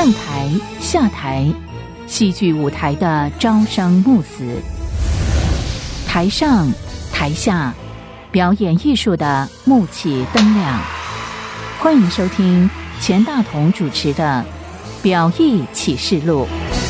上台下台，戏剧舞台的朝生暮死，台上台下表演艺术的幕起灯亮。欢迎收听钱大同主持的表艺启示录。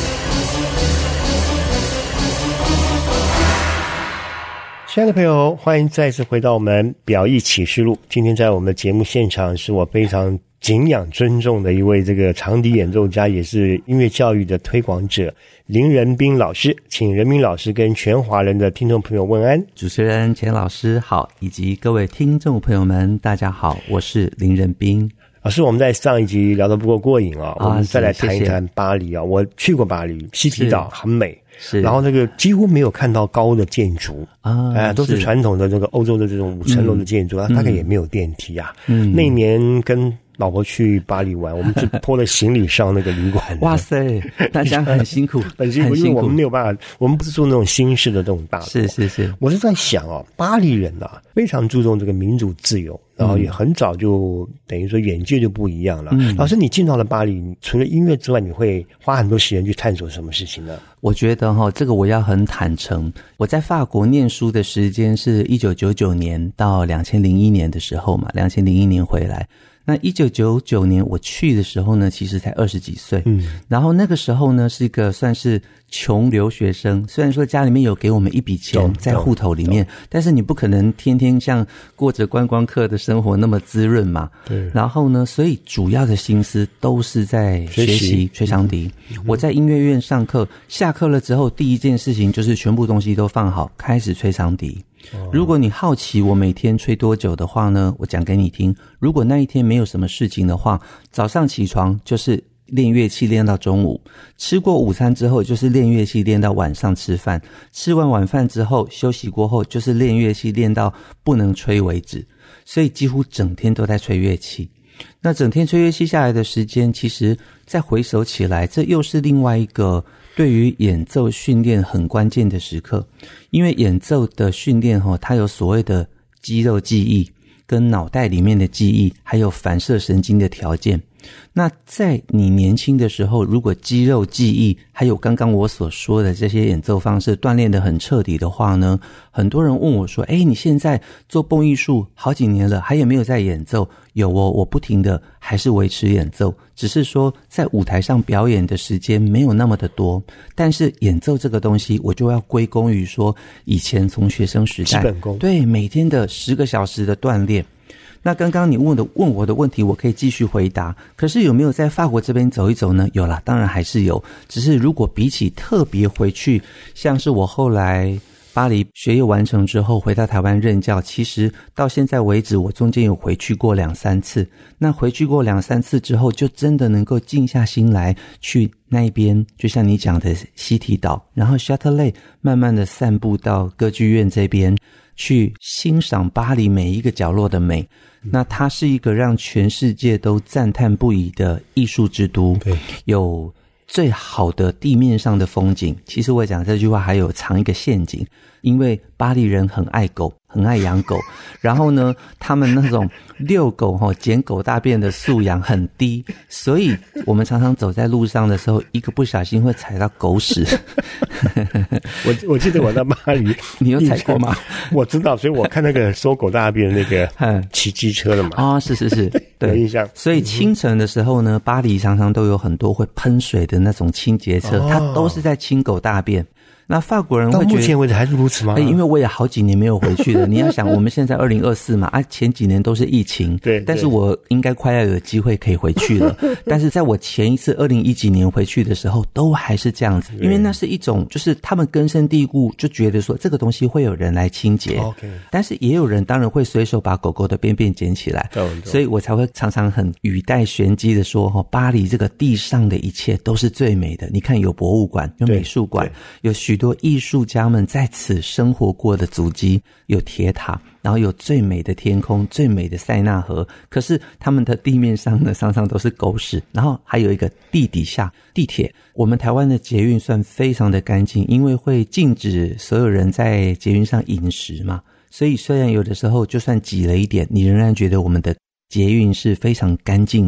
亲爱的朋友，欢迎再次回到我们表艺启示录。今天在我们的节目现场是我非常敬仰尊重的一位这个长笛演奏家，也是音乐教育的推广者林仁彬老师。请仁彬老师跟全华人的听众朋友问安。 主持人钱老师好，以及各位听众朋友们大家好，我是林仁彬老师。我们在上一集聊得不够过瘾啊，我们再来谈一谈巴黎啊。我去过巴黎，西堤岛很美， 是， 然后那个几乎没有看到高的建筑啊，都是传统的这个欧洲的这种5层楼的建筑，大概也没有电梯啊。那一年跟老婆去巴黎玩，我们是拖了行李上那个旅馆。 哇塞，大家很辛苦， 很辛苦，因为我们没有办法，我们不是做那种新式的这种大楼。 是，我是在想哦，巴黎人啊非常注重这个民主自由，然后也很早就等于说眼界就不一样了。老师，你进到了巴黎，除了音乐之外，你会花很多时间去探索什么事情呢？ 我觉得这个我要很坦诚，我在法国念书的时间是1999年到2001年的时候嘛，2001年回来。那1999年我去的时候呢，其实才20几岁。然后那个时候呢，是一个算是穷留学生，虽然说家里面有给我们一笔钱在户头里面，但是你不可能天天像过着观光客的生活那么滋润嘛。对。然后呢，所以主要的心思都是在学习吹长笛。我在音乐院上课，下课了之后，第一件事情就是全部东西都放好，开始吹长笛。如果你好奇我每天吹多久的话呢，我讲给你听。如果那一天没有什么事情的话，早上起床就是练乐器练到中午，吃过午餐之后就是练乐器练到晚上吃饭，吃完晚饭之后休息过后就是练乐器练到不能吹为止，所以几乎整天都在吹乐器。那整天吹乐器下来的时间，其实再回首起来，这又是另外一个对于演奏训练很关键的时刻。因为演奏的训练它有所谓的肌肉记忆跟脑袋里面的记忆，还有反射神经的条件。那在你年轻的时候，如果肌肉记忆还有刚刚我所说的这些演奏方式锻炼得很彻底的话呢，很多人问我说你现在做蹦艺术好几年了，还有没有在演奏？有哦，我不停的还是维持演奏，只是说在舞台上表演的时间没有那么的多，但是演奏这个东西我就要归功于说以前从学生时代基本功，对， 每天的10个小时的锻炼。那刚刚你问我的问题，我可以继续回答。可是有没有在法国这边走一走呢？有啦，当然还是有。只是如果比起特别回去，像是我后来巴黎学业完成之后回到台湾任教，其实到现在为止我中间有回去过2-3次。那回去过2-3次之后，就真的能够静下心来去那边，就像你讲的西堤岛，然后 Châtelet 慢慢的散步到歌剧院这边，去欣赏巴黎每一个角落的美。那它是一个让全世界都赞叹不已的艺术之都，对，有最好的地面上的风景。其实我讲这句话还有藏一个陷阱，因为巴黎人很爱狗，很爱养狗，然后呢他们那种遛狗捡狗大便的素养很低，所以我们常常走在路上的时候，一个不小心会踩到狗屎。 我记得我在巴黎你有踩过吗？ 我知道，所以我看那个收狗大便的那个骑机车的嘛。 是对， 有印象。 所以清晨的时候呢，巴黎常常都有很多会喷水的那种清洁车，它都是在清狗大便。那法国人会觉得到目前为止还是如此吗？ 因为我也好几年没有回去了。你要想我们现在2024嘛，前几年都是疫情，对，但是我应该快要有机会可以回去了。但是在我前一次2010几年回去的时候，都还是这样子，因为那是一种就是他们根深蒂固就觉得说这个东西会有人来清洁，但是也有人当然会随手把狗狗的便便捡起来，所以我才会常常很语带玄机的说巴黎这个地上的一切都是最美的。你看有博物馆，有美术馆，有许多艺术家们在此生活过的足迹，有铁塔，然后有最美的天空，最美的塞纳河。可是他们的地面上呢，常常都是狗屎。然后还有一个地底下地铁，我们台湾的捷运算非常的干净，因为会禁止所有人在捷运上饮食嘛，所以虽然有的时候就算挤了一点，你仍然觉得我们的捷运是非常干净的。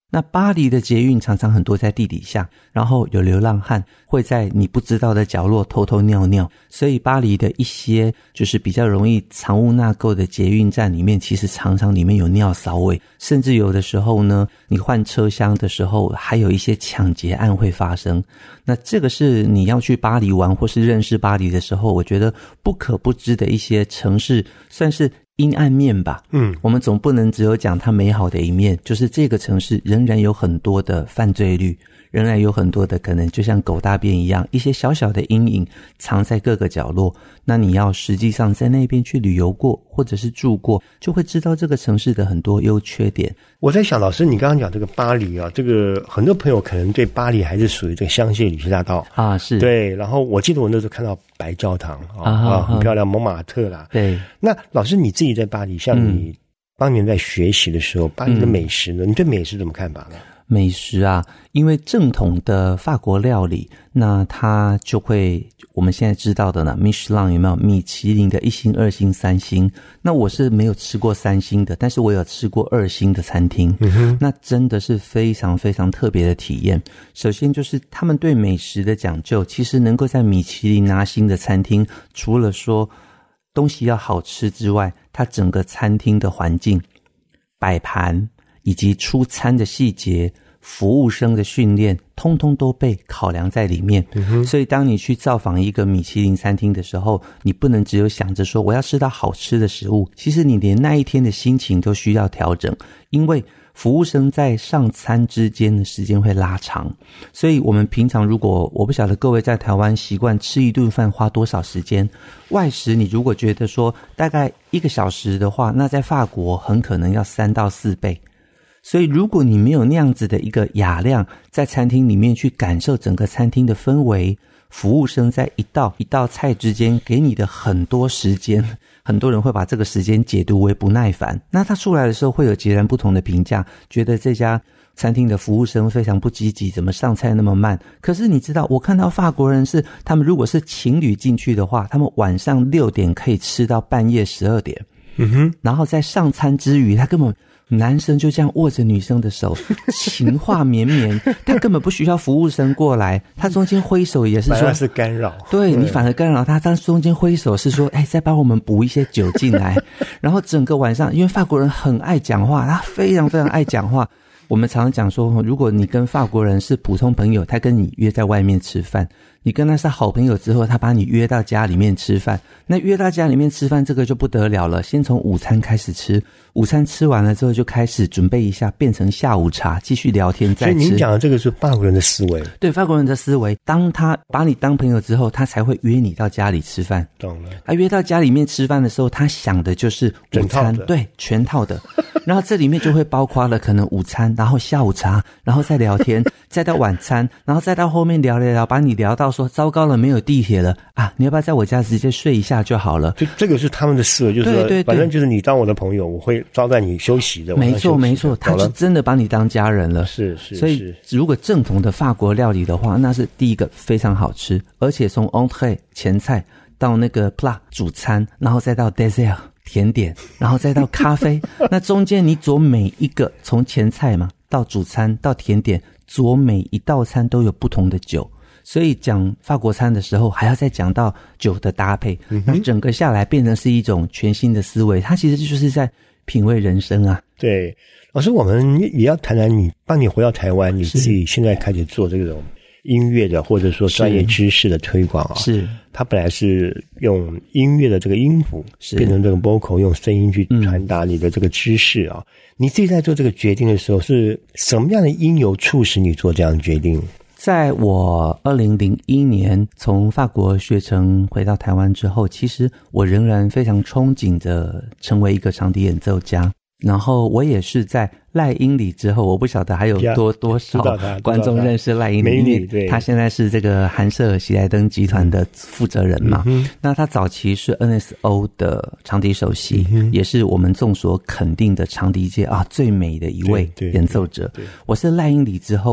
那巴黎的捷运常常很多在地底下，然后有流浪汉会在你不知道的角落偷偷尿尿，所以巴黎的一些就是比较容易藏污纳垢的捷运站里面，其实常常里面有尿骚味，甚至有的时候呢，你换车厢的时候还有一些抢劫案会发生。那这个是你要去巴黎玩或是认识巴黎的时候，我觉得不可不知的一些城市，算是阴暗面吧。我们总不能只有讲它美好的一面，就是这个城市仍然有很多的犯罪率，仍然有很多的可能就像狗大便一样，一些小小的阴影藏在各个角落。那你要实际上在那边去旅游过或者是住过，就会知道这个城市的很多优缺点。 我在想，老师你刚刚讲这个巴黎啊，这个很多朋友可能对巴黎还是属于这个香榭里斯大道啊，是对。然后我记得我那时候看到白教堂很漂亮，蒙马特啦。 对。 那老师你自己在巴黎，像你当年在学习的时候，巴黎的美食呢，你对美食怎么看法呢？ 美食啊，因为正统的法国料理，那它就会我们现在知道的呢，Michelin有没有米其林的1星、2星、3星？那我是没有吃过3星的，但是我有吃过2星的餐厅。那真的是非常非常特别的体验。首先就是他们对美食的讲究，其实能够在米其林拿星的餐厅，除了说东西要好吃之外，它整个餐厅的环境、摆盘以及出餐的细节、服务生的训练，通通都被考量在里面。所以当你去造访一个米其林餐厅的时候，你不能只有想着说我要吃到好吃的食物，其实你连那一天的心情都需要调整，因为服务生在上餐之间的时间会拉长。所以我们平常如果我不晓得各位在台湾习惯吃一顿饭花多少时间，外食你如果觉得说大概1个小时的话，那在法国很可能要3到4倍。所以如果你没有那样子的一个雅量，在餐厅里面去感受整个餐厅的氛围，服务生在一道一道菜之间给你的很多时间，很多人会把这个时间解读为不耐烦，那他出来的时候会有截然不同的评价，觉得这家餐厅的服务生非常不积极，怎么上菜那么慢。可是你知道，我看到法国人是他们如果是情侣进去的话，他们晚上6点可以吃到半夜12点。然后在上餐之余，他根本男生就这样握着女生的手，情话绵绵，他根本不需要服务生过来，他中间挥手也是说， 反而是干扰， 对，你反而干扰他，他中间挥手是说，再帮我们补一些酒进来。然后整个晚上，因为法国人很爱讲话，他非常非常爱讲话。我们常常讲说，如果你跟法国人是普通朋友，他跟你约在外面吃饭，你跟他是好朋友之后，他把你约到家里面吃饭，那约到家里面吃饭这个就不得了了，先从午餐开始吃，午餐吃完了之后就开始准备一下，变成下午茶，继续聊天再吃。 所以您讲的这个是法国人的思维。 对，法国人的思维，当他把你当朋友之后，他才会约你到家里吃饭。 懂了。 他约到家里面吃饭的时候，他想的就是午餐，对，全套的。然后这里面就会包括了可能午餐，然后下午茶，然后再聊天，再到晚餐，然后再到后面聊聊聊，把你聊到说糟糕了，没有地铁了啊，你要不要在我家直接睡一下就好了？ 这个是他们的思维，就是说，对，反正就是你当我的朋友，我会招待你休息的。 没错没错，他是真的把你当家人了。 是。 所以如果正统的法国料理的话，那是第一个非常好吃，而且从 entrée 前菜到那个 plat 主餐，然后再到 dessert 甜点，然后再到咖啡那中间你左每一个，从前菜嘛到主餐到甜点，左每一道餐都有不同的酒，所以讲法国餐的时候还要再讲到酒的搭配，那整个下来变成是一种全新的思维，它其实就是在品味人生啊。 对，老师，我们也要谈谈你，当你回到台湾，你自己现在开始做这种音乐的或者说专业知识的推广啊， 是它本来是用音乐的这个音符变成这个 vocal， 用声音去传达你的这个知识啊。你自己在做这个决定的时候，是什么样的因由促使你做这样的决定？ 在我2001年从法国学成回到台湾之后，其实我仍然非常憧憬着成为一个长笛演奏家。然后我也是在赖英里之后，我不晓得还有多少观众认识赖英里，因为他现在是这个韩舍喜来登集团的负责人嘛。那他早期是 NSO 的长笛首席，也是我们众所肯定的长笛界最美的一位演奏者。我是赖英里之后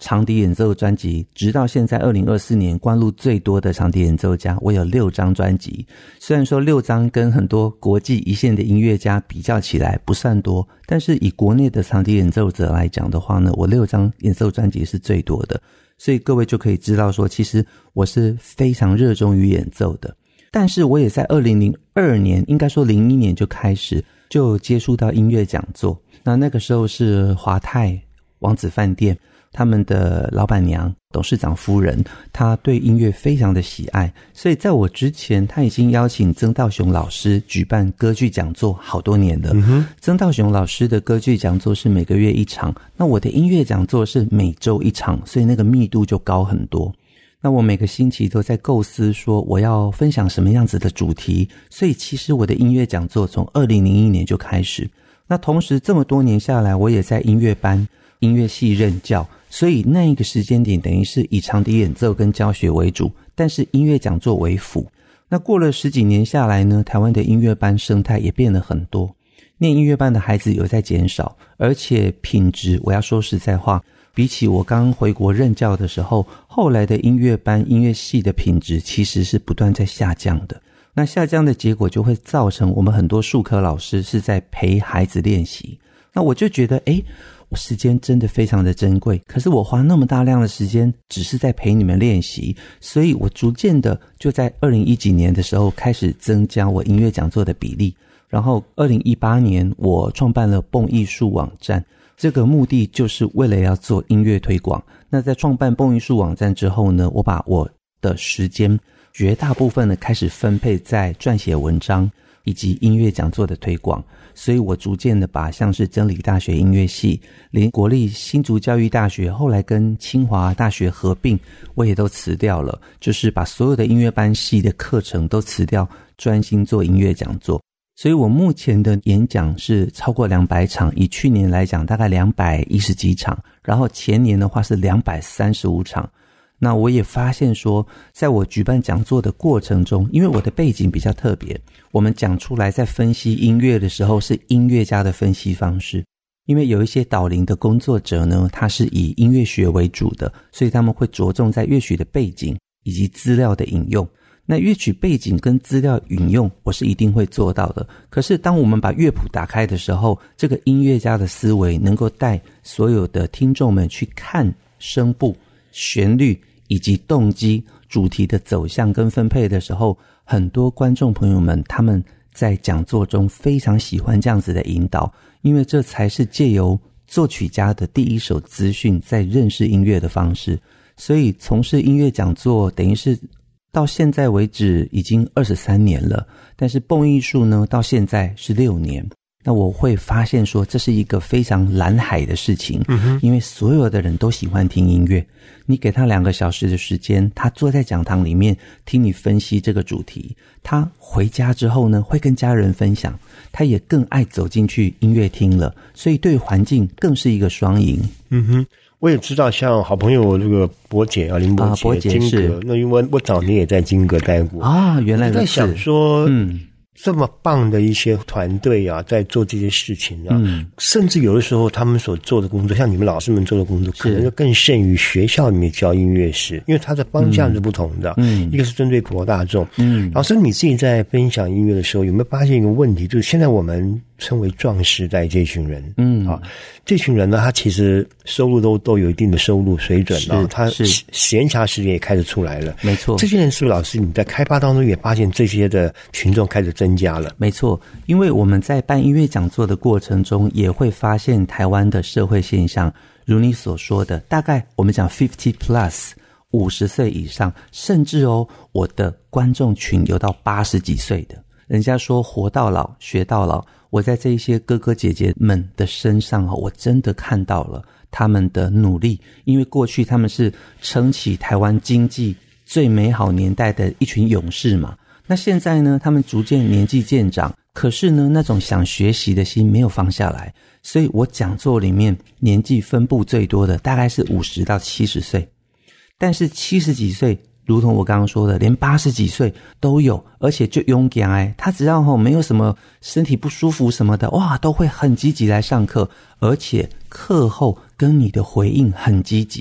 长笛演奏专辑，直到现在2024年关录最多的长笛演奏家，我有6张专辑。虽然说6张跟很多国际一线的音乐家比较起来不算多，但是以国内的长笛演奏者来讲的话呢，我6张演奏专辑是最多的。所以各位就可以知道说，其实我是非常热衷于演奏的。但是我也在2002年，应该说01年就开始就接触到音乐讲座。那个时候是华泰王子饭店他们的老板娘董事长夫人，她对音乐非常的喜爱，所以在我之前她已经邀请曾道雄老师举办歌剧讲座好多年了。曾道雄老师的歌剧讲座是每个月1场，那我的音乐讲座是每周1场，所以那个密度就高很多。那我每个星期都在构思说我要分享什么样子的主题，所以其实我的音乐讲座从2001年就开始。那同时这么多年下来，我也在音乐班音乐系任教，所以那一个时间点等于是以长笛演奏跟教学为主，但是音乐讲座为辅。那过了10几年下来呢，台湾的音乐班生态也变了很多，念音乐班的孩子有在减少，而且品质我要说实在话，比起我刚回国任教的时候，后来的音乐班音乐系的品质其实是不断在下降的。那下降的结果就会造成我们很多术科老师是在陪孩子练习。那我就觉得我时间真的非常的珍贵，可是我花那么大量的时间只是在陪你们练习，所以我逐渐的就在2010几年的时候开始增加我音乐讲座的比例。然后2018年我创办了蹦艺术网站，这个目的就是为了要做音乐推广。那在创办蹦艺术网站之后呢，我把我的时间绝大部分呢开始分配在撰写文章以及音乐讲座的推广。所以我逐渐的把像是真理大学音乐系，连国立新竹教育大学后来跟清华大学合并我也都辞掉了，就是把所有的音乐班系的课程都辞掉，专心做音乐讲座。所以我目前的演讲是超过200场，以去年来讲大概210几场，然后前年的话是235场。那我也发现说，在我举办讲座的过程中，因为我的背景比较特别，我们讲出来在分析音乐的时候是音乐家的分析方式。因为有一些导聆的工作者呢，他是以音乐学为主的，所以他们会着重在乐曲的背景以及资料的引用。那乐曲背景跟资料引用我是一定会做到的，可是当我们把乐谱打开的时候，这个音乐家的思维能够带所有的听众们去看声部、旋律以及动机、主题的走向跟分配的时候，很多观众朋友们他们在讲座中非常喜欢这样子的引导，因为这才是借由作曲家的第一手资讯在认识音乐的方式。所以从事音乐讲座等于是到现在为止已经23年了，但是蹦艺术呢到现在是6年。那我会发现说这是一个非常蓝海的事情，因为所有的人都喜欢听音乐，你给他2个小时的时间，他坐在讲堂里面听你分析这个主题，他回家之后呢会跟家人分享，他也更爱走进去音乐厅了，所以对环境更是一个双赢。 我也知道像好朋友这个博姐啊，林博姐金阁，那因为我早年也在金阁待过啊， 原来如此。 我在想说这么棒的一些团队啊，在做这些事情啊，甚至有的时候他们所做的工作，像你们老师们做的工作，可能就更胜于学校里面教音乐史，因为它的方向是不同的。一个是针对普罗大众。老师你自己在分享音乐的时候，有没有发现一个问题，就是现在我们称为壮时代这群人，这群人呢，他其实收入都有一定的收入水准啊，他闲暇时间也开始出来了。 没错， 这些人是不是老师你在开发当中也发现这些的群众开始增加了？ 没错，因为我们在办音乐讲座的过程中，也会发现台湾的社会现象，如你所说的，大概我们讲50 plus 50岁以上，甚至我的观众群有到80几岁的。人家说活到老学到老，我在这一些哥哥姐姐们的身上我真的看到了他们的努力，因为过去他们是撑起台湾经济最美好年代的一群勇士嘛，那现在呢他们逐渐年纪渐长，可是呢那种想学习的心没有放下来，所以我讲座里面年纪分布最多的大概是50到70岁，但是70几岁如同我刚刚说的，连80几岁都有，而且就勇敢他只要没有什么身体不舒服什么的，哇，都会很积极来上课，而且课后跟你的回应很积极。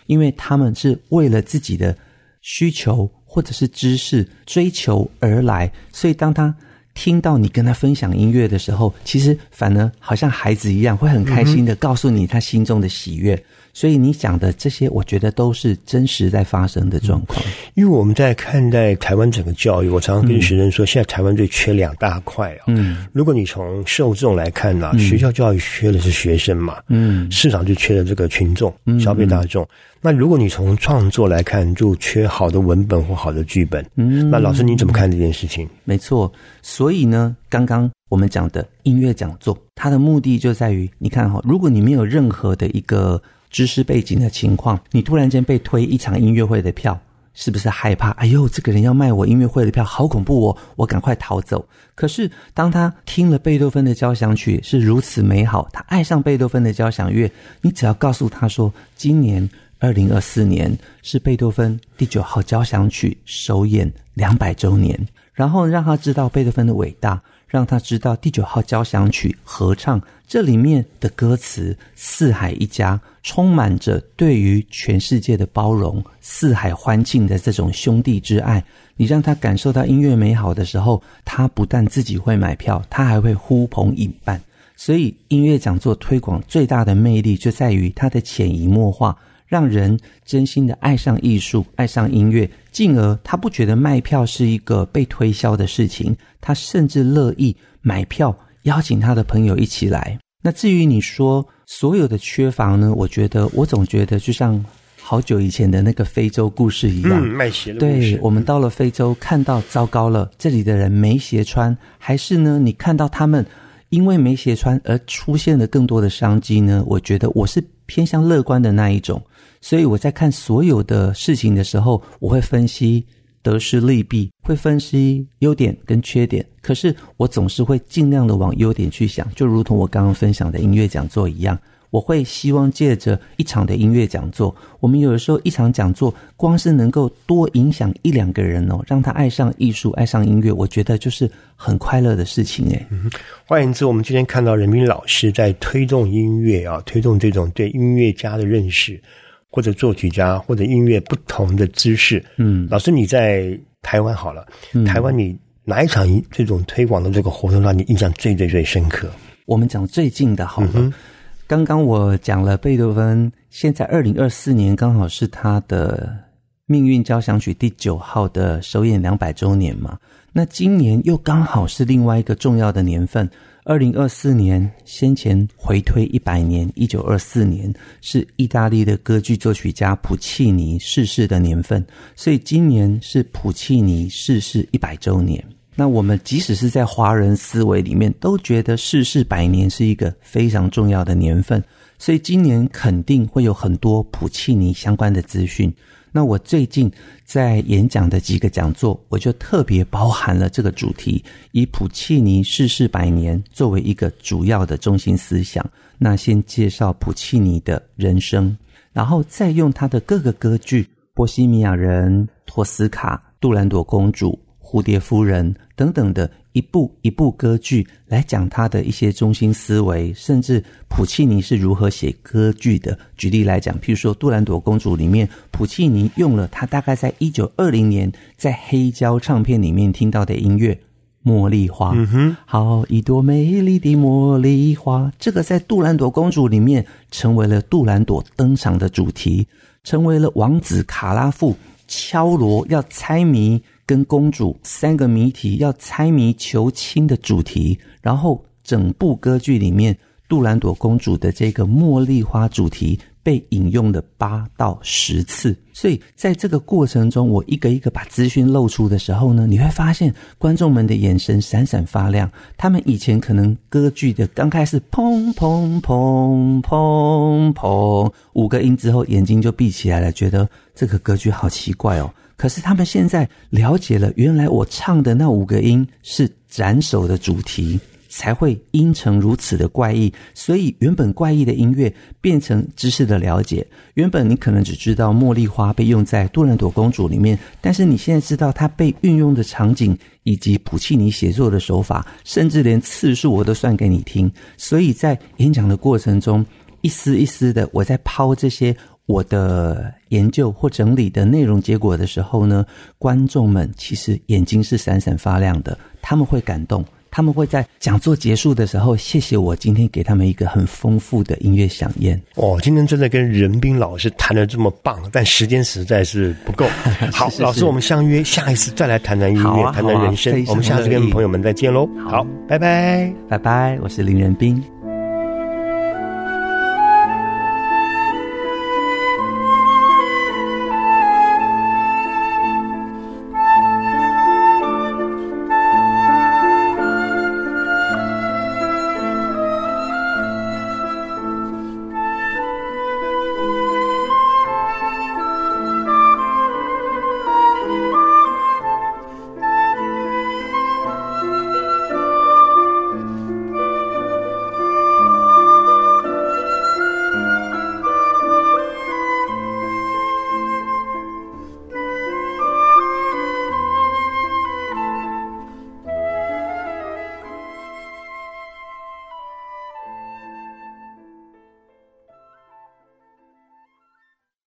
因为他们是为了自己的需求或者是知识追求而来，所以当他听到你跟他分享音乐的时候，其实反而好像孩子一样，会很开心的告诉你他心中的喜悦。所以你讲的这些，我觉得都是真实在发生的状况。 因为我们在看待台湾整个教育，我常常跟学生说，现在台湾最缺2大块啊。如果你从受众来看呢，学校教育缺的是学生嘛，市场就缺了这个群众，消费大众。那如果你从创作来看，就缺好的文本或好的剧本。那老师你怎么看这件事情？ 没错，所以呢，刚刚我们讲的音乐讲座，它的目的就在于，你看如果你没有任何的一个知识背景的情况，你突然间被推一场音乐会的票，是不是害怕？哎呦，这个人要卖我音乐会的票，好恐怖哦，我赶快逃走。可是当他听了贝多芬的交响曲是如此美好，他爱上贝多芬的交响乐，你只要告诉他说，今年2024年是贝多芬第9号交响曲首演200周年，然后让他知道贝多芬的伟大，让他知道第9号交响曲合唱这里面的歌词四海一家，充满着对于全世界的包容，四海欢庆的这种兄弟之爱。你让他感受到音乐美好的时候，他不但自己会买票，他还会呼朋引伴。所以音乐讲座推广最大的魅力就在于它的潜移默化，让人真心的爱上艺术，爱上音乐，进而他不觉得卖票是一个被推销的事情，他甚至乐意买票邀请他的朋友一起来。那至于你说所有的缺乏呢，我总觉得就像好久以前的那个非洲故事一样， 卖鞋的故事。 对，我们到了非洲看到糟糕了，这里的人没鞋穿，还是呢你看到他们因为没鞋穿而出现了更多的商机呢？我觉得我是偏向乐观的那一种，所以我在看所有的事情的时候，我会分析得失利弊，会分析优点跟缺点，可是我总是会尽量的往优点去想，就如同我刚刚分享的音乐讲座一样，我会希望借着一场的音乐讲座，我们有的时候一场讲座光是能够多影响1-2个人哦，让他爱上艺术，爱上音乐，我觉得就是很快乐的事情耶。 换言之，我们今天看到人民老师在推动音乐啊，推动这种对音乐家的认识，或者作曲家或者音乐不同的知识。老师你在台湾好了，台湾你哪一场这种推广的这个活动让你印象最深刻？ 我们讲最近的好了，刚刚我讲了贝多芬，现在2024年刚好是他的命运交响曲第9号的首演200周年嘛，那今年又刚好是另外一个重要的年份，2024年先前回推100年，1924年是意大利的歌剧作曲家普契尼逝世的年份，所以今年是普契尼逝世100周年。那我们即使是在华人思维里面都觉得逝世100年是一个非常重要的年份，所以今年肯定会有很多普契尼相关的资讯。那我最近在演讲的几个讲座，我就特别包含了这个主题，以普契尼逝世100年作为一个主要的中心思想。那先介绍普契尼的人生，然后再用他的各个歌剧，波西米亚人、托斯卡、杜兰朵公主、蝴蝶夫人等等的一部一部歌剧来讲他的一些中心思维，甚至普契尼是如何写歌剧的。举例来讲，譬如说杜兰朵公主里面，普契尼用了他大概在1920年在黑胶唱片里面听到的音乐茉莉花，好一朵美丽的茉莉花，这个在杜兰朵公主里面成为了杜兰朵登场的主题，成为了王子卡拉夫敲锣要猜谜，跟公主3个谜题要猜谜求亲的主题，然后整部歌剧里面杜兰朵公主的这个茉莉花主题被引用了8到10次。所以在这个过程中，我一个一个把资讯露出的时候呢，你会发现观众们的眼神闪闪发亮，他们以前可能歌剧的刚开始砰砰砰砰砰5个音之后眼睛就闭起来了，觉得这个歌剧好奇怪哦。可是他们现在了解了，原来我唱的那5个音是斩首的主题，才会音程如此的怪异。所以原本怪异的音乐变成知识的了解，原本你可能只知道茉莉花被用在杜兰朵公主里面，但是你现在知道它被运用的场景以及普契尼写作的手法，甚至连次数我都算给你听。所以在演讲的过程中，一丝一丝的我在抛这些我的研究或整理的内容结果的时候呢，观众们其实眼睛是闪闪发亮的，他们会感动，他们会在讲座结束的时候谢谢我今天给他们一个很丰富的音乐飨宴。 今天真的跟仁彬老师谈得这么棒，但时间实在是不够。好， 是老师，我们相约下一次再来谈谈音乐，谈谈人生。我们下次跟朋友们再见喽。好，拜拜， 拜拜，我是林仁彬。